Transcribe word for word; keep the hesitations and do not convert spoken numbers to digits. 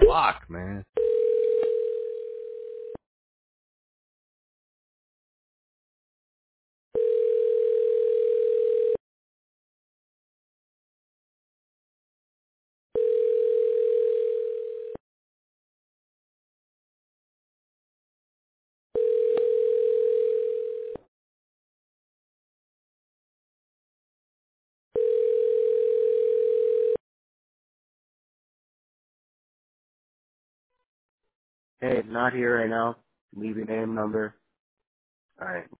Fuck, man. Hey, not here right now. Leave your name, number. All right.